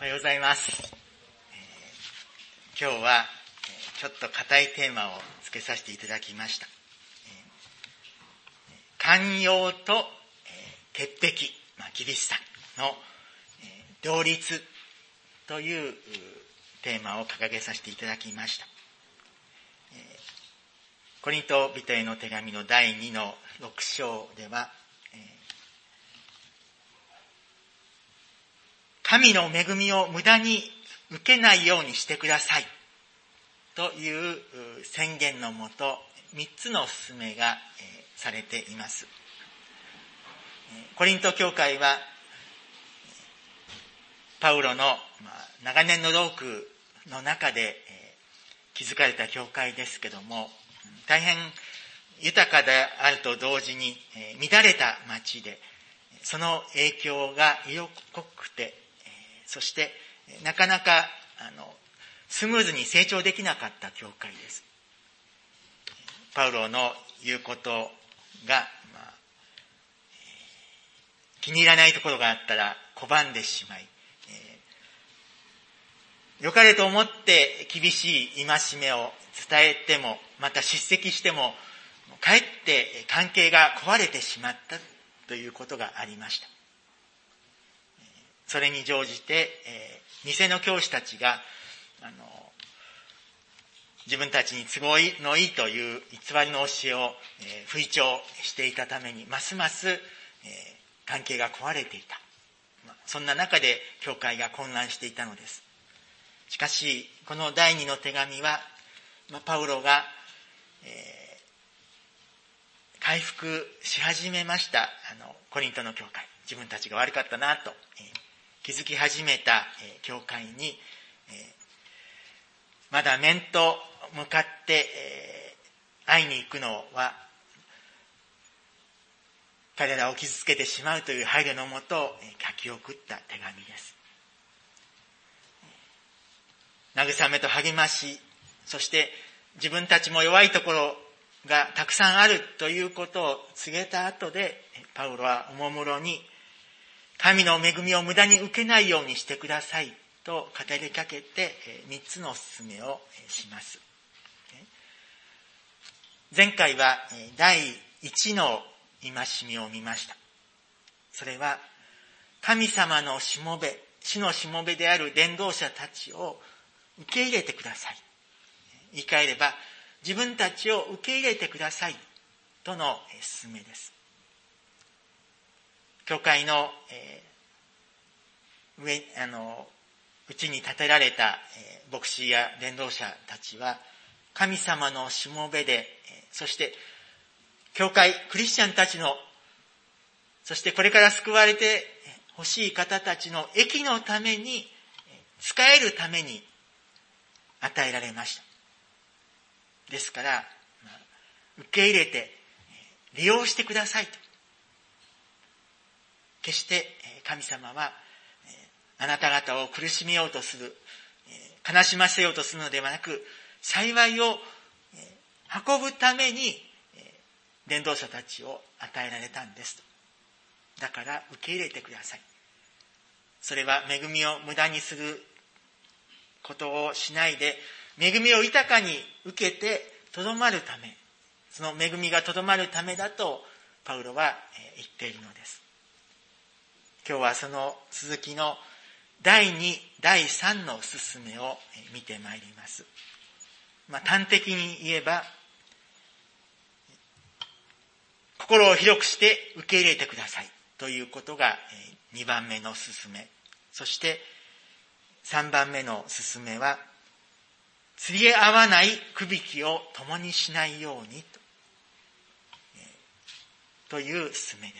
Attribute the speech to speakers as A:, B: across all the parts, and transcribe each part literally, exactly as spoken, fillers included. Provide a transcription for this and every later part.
A: おはようございます。えー、今日はちょっと固いテーマを付けさせていただきました。えー、寛容と、えー、潔癖、まあ、厳しさの、えー、両立というテーマを掲げさせていただきました。えー、コリント人への手紙のだいにのろく章では、えー神の恵みを無駄に受けないようにしてくださいという宣言のもと、三つの勧めがされています。コリント教会はパウロの長年の労苦の中で築かれた教会ですけども、大変豊かであると同時に乱れた町で、その影響が色濃くて、そしてなかなかあのスムーズに成長できなかった教会です。パウロの言うことが、まあ、気に入らないところがあったら拒んでしまい、えー、良かれと思って厳しい戒めを伝えても、また叱責しても、かえって関係が壊れてしまったということがありました。それに乗じて、えー、偽の教師たちがあの自分たちに都合のいいという偽りの教えを、えー、吹聴していたために、ますます、えー、関係が壊れていた。まあ、そんな中で教会が混乱していたのです。しかしこのだいにの手紙は、まあ、パウロが、えー、回復し始めましたあのコリントの教会、自分たちが悪かったなと、えー気づき始めた教会に、まだ面と向かって会いに行くのは彼らを傷つけてしまうという配慮のもと書き送った手紙です。慰めと励まし、そして自分たちも弱いところがたくさんあるということを告げた後で、パウロはおもむろに神の恵みを無駄に受けないようにしてくださいと語りかけて三つの勧めをします。前回はだいいちの戒めを見ました。それは神様のしもべ、主のしもべである伝道者たちを受け入れてください。言い換えれば自分たちを受け入れてくださいとの勧めです。教会の、えー、上あのうちに建てられた、えー、牧師や伝道者たちは神様のしもべで、えー、そして教会クリスチャンたちの、そしてこれから救われてほしい方たちの益のために、使えるために与えられました。ですから、まあ、受け入れて利用してくださいと。決して神様はあなた方を苦しめようとする、悲しませようとするのではなく、幸いを運ぶために伝道者たちを与えられたんですと。だから受け入れてください。それは恵みを無駄にすることをしないで、恵みを豊かに受けてとどまるため、その恵みがとどまるためだとパウロは言っているのです。今日はその続きのだいに、だいさんの勧めを見てまいります。まあ、端的に言えば、心を広くして受け入れてくださいということがにばんめの勧め。そしてさんばんめの勧めは、釣り合わないくびきを共にしないようにと、という勧めです。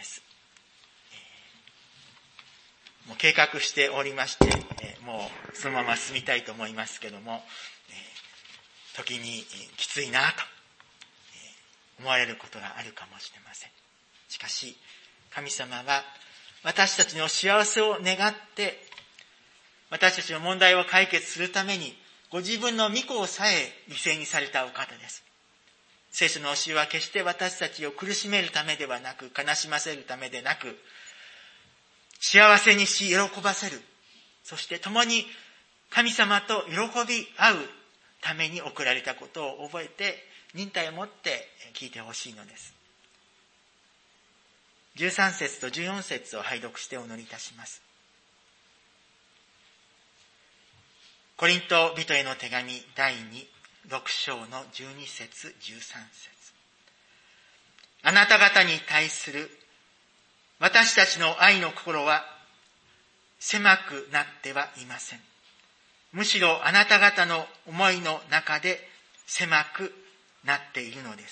A: もう計画しておりまして、もうそのまま進みたいと思いますけども、時にきついなと思われることがあるかもしれません。しかし神様は私たちの幸せを願って、私たちの問題を解決するためにご自分の御子さえ犠牲にされたお方です。聖書の教えは決して私たちを苦しめるためではなく、悲しませるためでなく、幸せにし喜ばせる、 そして共に神様と喜び合うために送られたことを覚えて、忍耐を持って聞いてほしいのです。じゅうさん節とじゅうよん節を拝読してお祈りいたします。コリント人への手紙だいに、ろく章のじゅうに節、じゅうさん節。あなた方に対する私たちの愛の心は狭くなってはいません。むしろあなた方の思いの中で狭くなっているのです。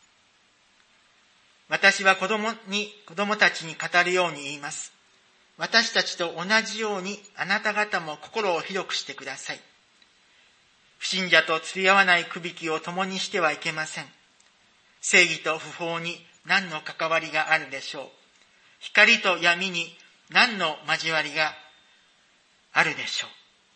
A: 私は子供に、子供たちに語るように言います。私たちと同じようにあなた方も心を広くしてください。不信者と釣り合わない区引きを共にしてはいけません。正義と不法に何の関わりがあるでしょう。光と闇に何の交わりがあるでしょう。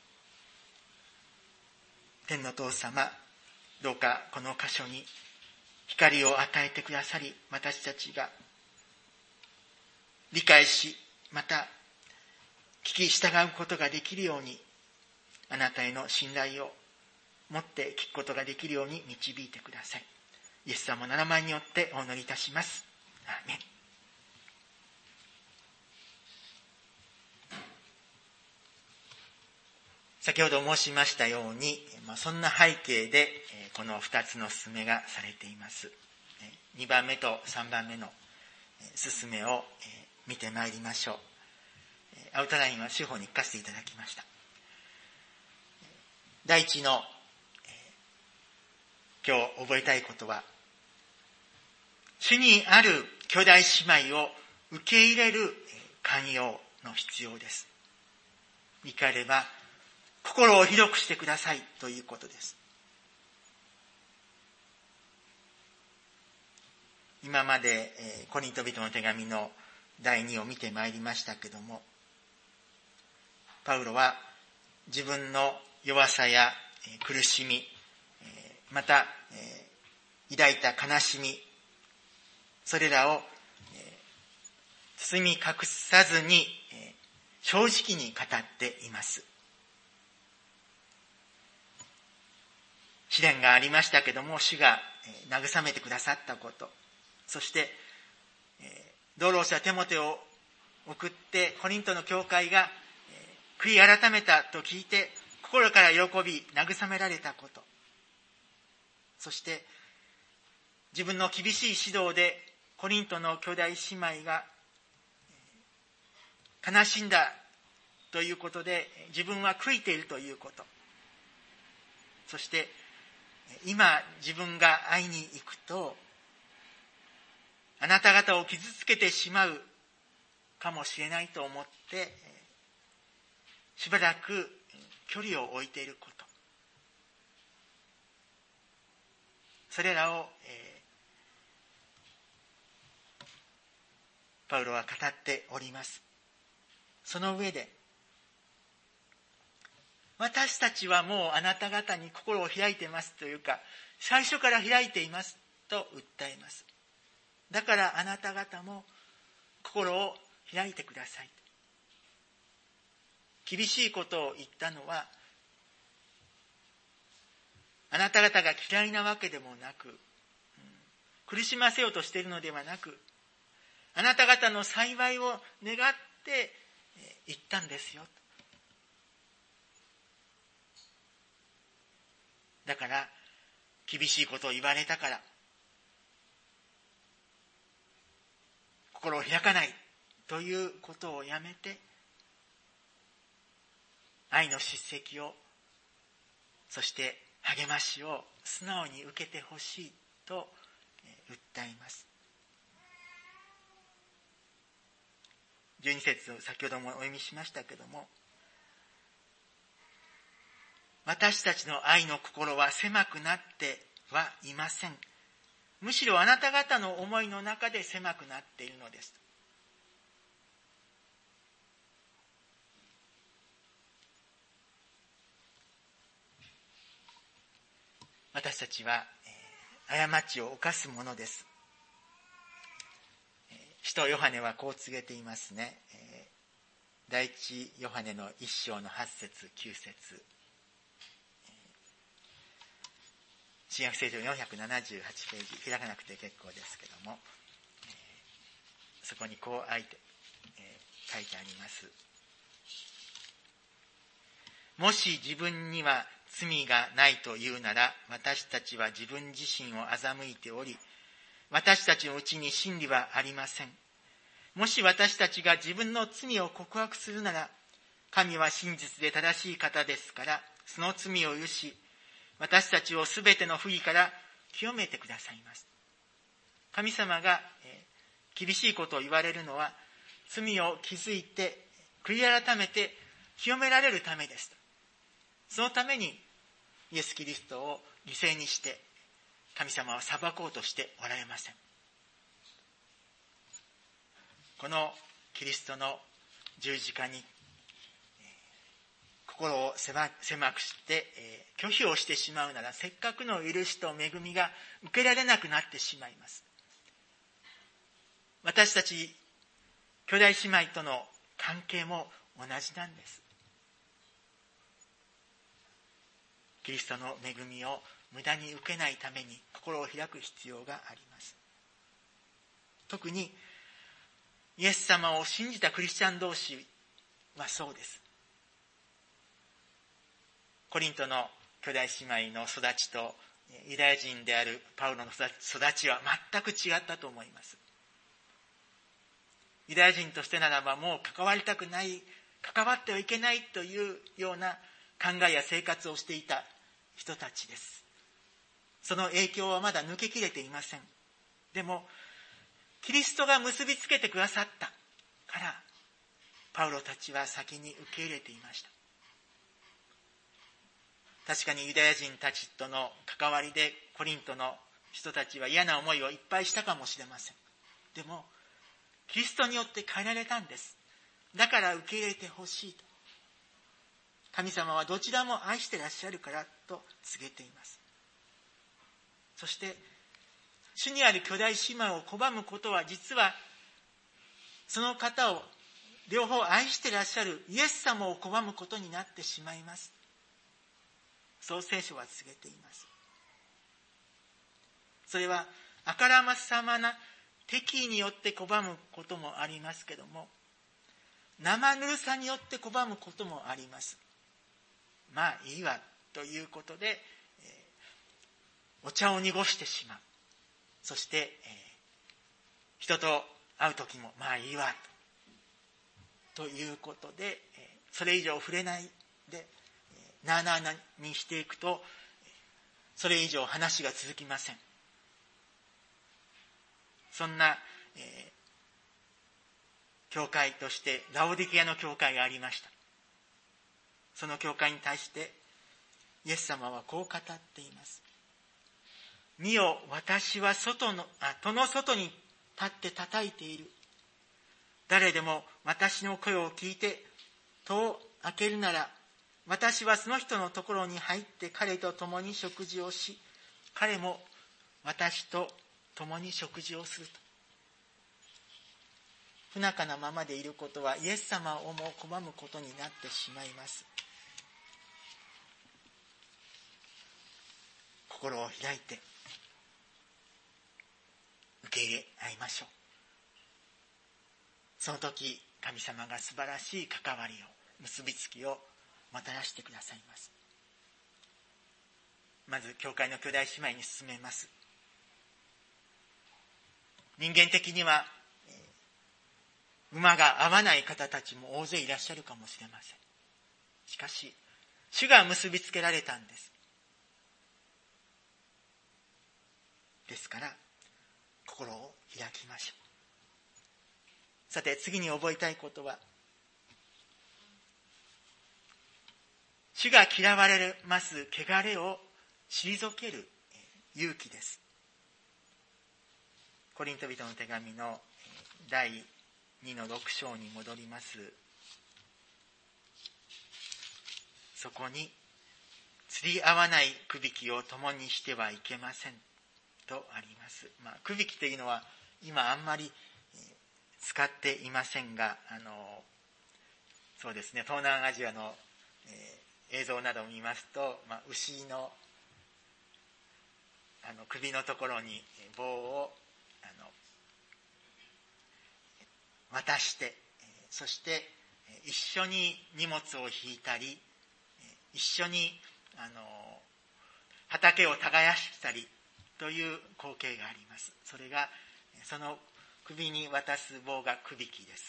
A: 天の父様、どうかこの箇所に光を与えてくださり、私たちが理解し、また聞き従うことができるように、あなたへの信頼を持って聞くことができるように導いてください。イエス様の名前によってお祈りいたします。アーメン。先ほど申しましたように、そんな背景でこのふたつの勧めがされています。にばんめとさんばんめの勧めを見てまいりましょう。アウトラインは司法に書かせていただきました。第一の今日覚えたいことは、主にある兄弟姉妹を受け入れる寛容の必要です。言い換えれば、心を広くしてくださいということです。今までコリント人の手紙のだいにを見てまいりましたけども、パウロは自分の弱さや苦しみ、また抱いた悲しみ、それらを包み隠さずに正直に語っています。試練がありましたけども、主が慰めてくださったこと、そして同労者テモテを送ってコリントの教会が悔い改めたと聞いて心から喜び慰められたこと、そして自分の厳しい指導でコリントの兄弟姉妹が悲しんだということで自分は悔いているということ、そして今自分が会いに行くとあなた方を傷つけてしまうかもしれないと思ってしばらく距離を置いていること、それらを、えー、パウロは語っております。その上で、私たちはもうあなた方に心を開いていますというか、最初から開いていますと訴えます。だからあなた方も心を開いてください。厳しいことを言ったのは、あなた方が嫌いなわけでもなく、苦しませようとしているのではなく、あなた方の幸いを願って言ったんですよ。だから、厳しいことを言われたから、心を開かないということをやめて、愛の叱責を、そして励ましを素直に受けてほしいと訴えます。じゅうに節を先ほどもお読みしましたけども、私たちの愛の心は狭くなってはいません。むしろあなた方の思いの中で狭くなっているのです。私たちは、えー、過ちを犯すものです。使徒ヨハネはこう告げていますね。え第一ヨハネの一章の八節九節、新約聖書よんひゃくななじゅうはちページ、開かなくて結構ですけども、そこにこうあえて書いてあります。もし自分には罪がないというなら、私たちは自分自身を欺いており、私たちのうちに真理はありません。もし私たちが自分の罪を告白するなら、神は真実で正しい方ですから、その罪を許し、私たちをすべての不義から清めてくださいます。神様が厳しいことを言われるのは、罪を気づいて、悔い改めて清められるためですと。そのためにイエス・キリストを犠牲にして神様は裁こうとしておられません。このキリストの十字架に心を狭くして拒否をしてしまうなら、せっかくの許しと恵みが受けられなくなってしまいます。私たち兄弟姉妹との関係も同じなんです。キリストの恵みを無駄に受けないために心を開く必要があります。特にイエス様を信じたクリスチャン同士はそうです。コリントの兄弟姉妹の育ちとユダヤ人であるパウロの育ちは全く違ったと思います。ユダヤ人としてならばもう関わりたくない、関わってはいけないというような考えや生活をしていた人たちです。その影響はまだ抜けきれていません。でもキリストが結びつけてくださったからパウロたちは先に受け入れていました。確かにユダヤ人たちとの関わりでコリントの人たちは嫌な思いをいっぱいしたかもしれません。でもキリストによって変えられたんです。だから受け入れてほしいと。神様はどちらも愛してらっしゃるからと告げています。そして主にある兄弟姉妹を拒むことは、実はその方を両方愛してらっしゃるイエス様を拒むことになってしまいます。そう聖書は告げています。それはあからさまな敵意によって拒むこともありますけども、生ぬるさによって拒むこともあります。まあいいわということで、えー、お茶を濁してしまう。そして、えー、人と会う時もまあいいわと、ということで、えー、それ以上触れないで、えー、なあなあにしていくと、それ以上話が続きません。そんな、えー、教会としてラオディケアの教会がありました。その教会に対してイエス様はこう語っています。見よ、私は外のあ戸の外に立って叩いている。誰でも私の声を聞いて戸を開けるなら、私はその人のところに入って彼と共に食事をし、彼も私と共に食事をすると。不仲なままでいることはイエス様をも拒むことになってしまいます。心を開いて受け入れ合いましょう。その時神様が素晴らしい関わりを、結びつきをもたらしてくださいます。まず教会の兄弟姉妹に進めます。人間的には馬が合わない方たちも大勢いらっしゃるかもしれません。しかし主が結びつけられたんです。ですから心を開きましょう。さて次に覚えたいことは、主が嫌われます汚れを退ける勇気です。コリント人の手紙のだいにのろく章に戻ります。そこに、釣り合わないくびきを共にしてはいけませんとあります。まあ、くびきというのは今あんまり使っていませんが、あのそうですね、東南アジアの、えー、映像などを見ますと、まあ、牛のあの首のところに棒をあの渡して、そして一緒に荷物を引いたり、一緒にあの畑を耕したりという光景があります。それがその首に渡す棒がくびきです。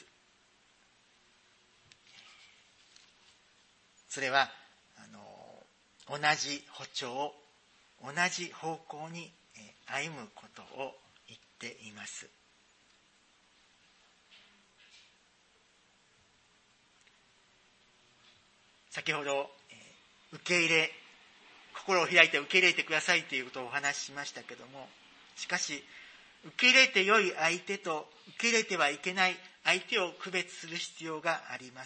A: それはあの同じ歩調、同じ方向に歩むことを言っています。先ほど受け入れ、心を開いて受け入れてくださいということをお話ししましたけども、しかし受け入れて良い相手と受け入れてはいけない相手を区別する必要があります。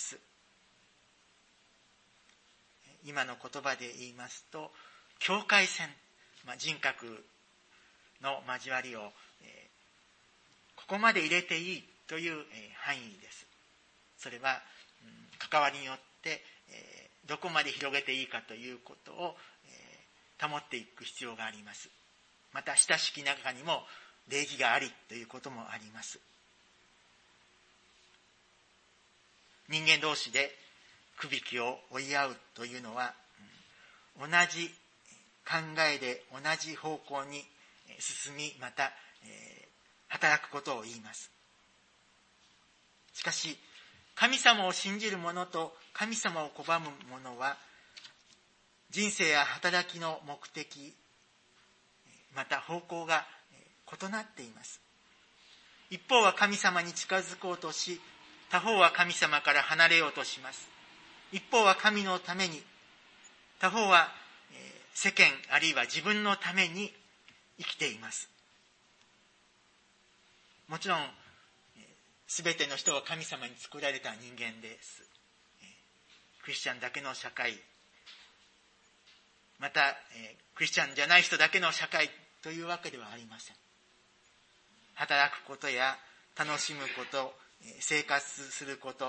A: 今の言葉で言いますと、境界線、まあ、人格の交わりを、えー、ここまで入れていいという、えー、範囲です。それは、うん、関わりによって、えー、どこまで広げていいかということを、えー、保っていく必要があります。また親しき中にも礼儀がありということもあります。人間同士でくびきを追い合うというのは、うん、同じ考えで同じ方向に進み、また、えー、働くことを言います。しかし神様を信じる者と神様を拒む者は、人生や働きの目的、また方向が異なっています。一方は神様に近づこうとし、他方は神様から離れようとします。一方は神のために、他方は世間あるいは自分のために生きています。もちろんすべての人は神様に作られた人間です。クリスチャンだけの社会、またクリスチャンじゃない人だけの社会というわけではありません。働くことや楽しむこと、生活すること、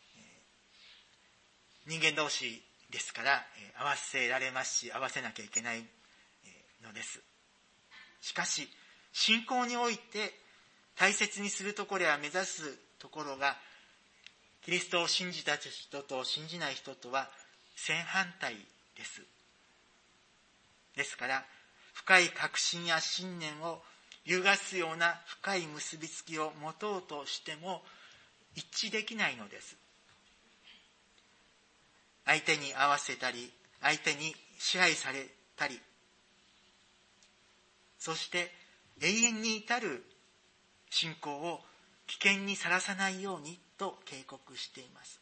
A: 人間同士ですから合わせられますし、合わせなきゃいけないのです。しかし信仰において大切にするところや目指すところが、キリストを信じた人と信じない人とは正反対です。ですから深い確信や信念を揺るがすような深い結びつきを持とうとしても一致できないのです。相手に合わせたり、相手に支配されたり、そして永遠に至る信仰を危険にさらさないようにと警告しています。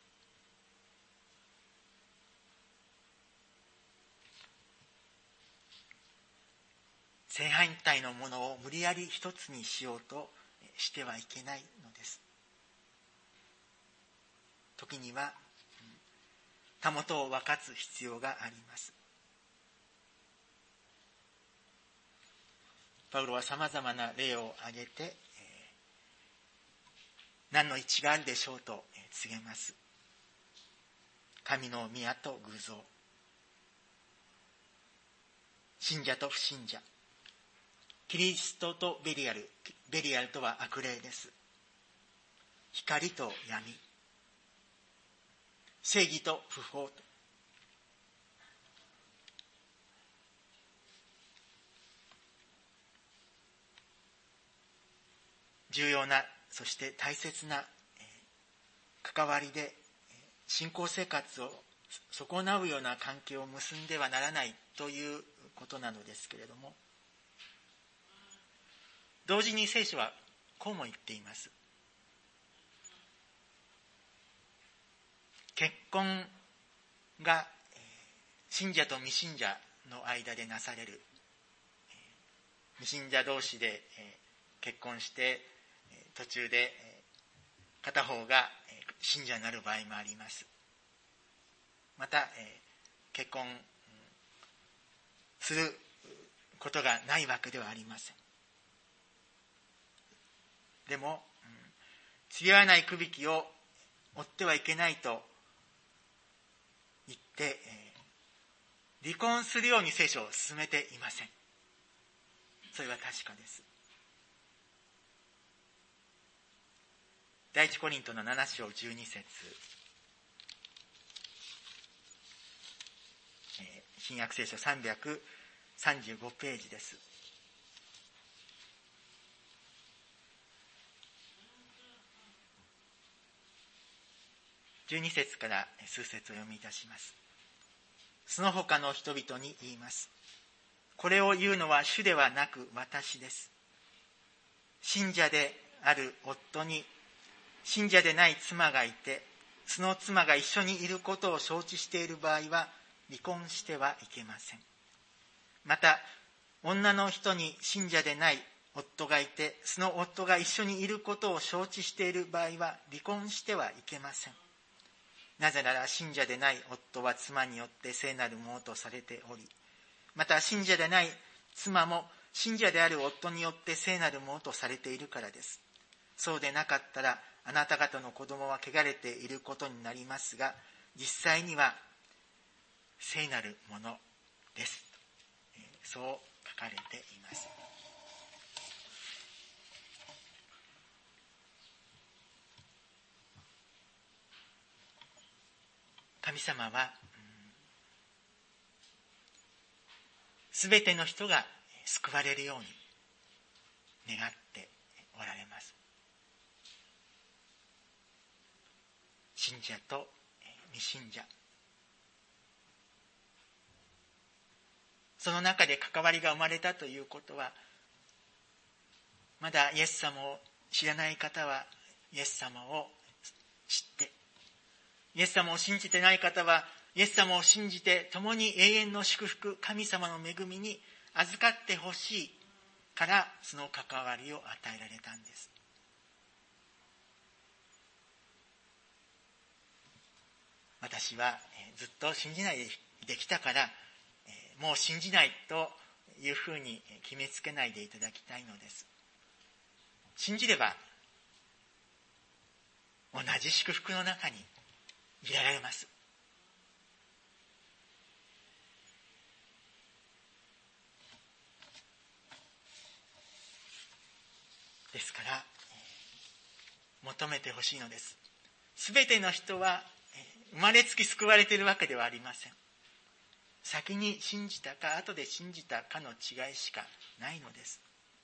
A: 正反対のものを無理やり一つにしようとしてはいけないのです。時にはたもとを分かつ必要があります。パウロはさまざまな例を挙げて、えー、何の一致があるでしょうと告げます。神の宮と偶像、信者と不信者、キリストとベリアル、ベリアルとは悪霊です。光と闇、正義と不法と、重要な、そして大切な関わりで信仰生活を損なうような関係を結んではならないということなのですけれども、同時に聖書はこうも言っています。結婚が信者と未信者の間でなされる、未信者同士で結婚して途中で片方が信者になる場合もあります。また結婚することがないわけではありません。でも釣り合わないくびきを追ってはいけないと言って、離婚するように聖書を進めていません。それは確かです。第一コリントのなな章じゅうに節、新約聖書さんびゃくさんじゅうごページです。じゅうに節から数節を読みいたします。その他の人々に言います。これを言うのは主ではなく私です。信者である夫に信者でない妻がいて、その妻が一緒にいることを承知している場合は離婚してはいけません。また、女の人に信者でない夫がいて、その夫が一緒にいることを承知している場合は離婚してはいけません。なぜなら信者でない夫は妻によって聖なるものとされており、また信者でない妻も信者である夫によって聖なるものとされているからです。そうでなかったらあなた方の子供は汚れていることになりますが、実際には聖なるものです。そう書かれています。神様はすべての人が救われるように願っておられます。信者と未信者、その中で関わりが生まれたということは、まだイエス様を知らない方はイエス様を知って、イエス様を信じてない方はイエス様を信じて共に永遠の祝福、神様の恵みに預かってほしいからその関わりを与えられたんです。私はずっと信じないできたから、もう信じないというふうに決めつけないでいただきたいのです。信じれば同じ祝福の中に入れられます。ですから求めてほしいのです。すべての人は生まれつき救われているわけではありません。先に信じたか後で信じたかの違いしかないのです。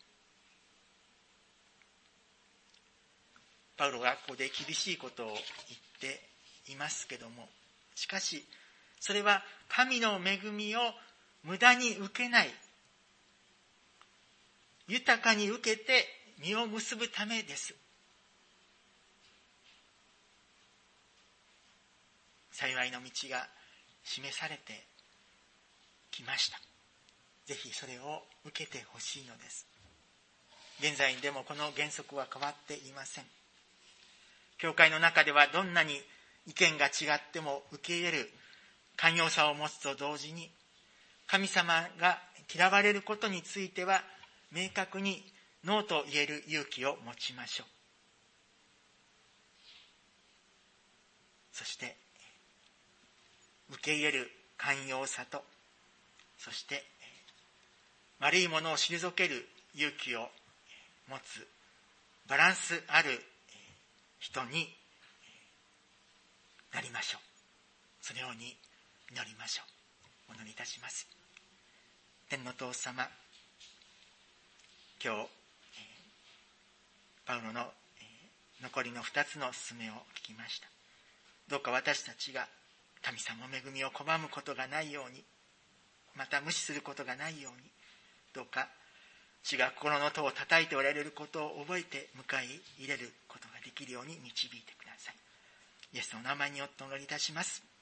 A: パウロがここで厳しいことを言っていますけども、しかしそれは神の恵みを無駄に受けない、豊かに受けて実を結ぶためです。幸いの道が示されてきました。ぜひそれを受けてほしいのです。現在でもこの原則は変わっていません。教会の中ではどんなに意見が違っても受け入れる寛容さを持つと同時に、神様が嫌われることについては明確にノーと言える勇気を持ちましょう。そして受け入れる寛容さと、そして悪いものを退ける勇気を持つバランスある人になりましょう。そのように祈りましょう。お祈りいたします。天のお父様、今日パウロの残りの二つの勧めを聞きました。どうか私たちが神様の恵みを拒むことがないように、また無視することがないように、どうか主が心の戸を叩いておられることを覚えて迎え入れることができるように導いてください。イエスの名前によってお祈りいたします。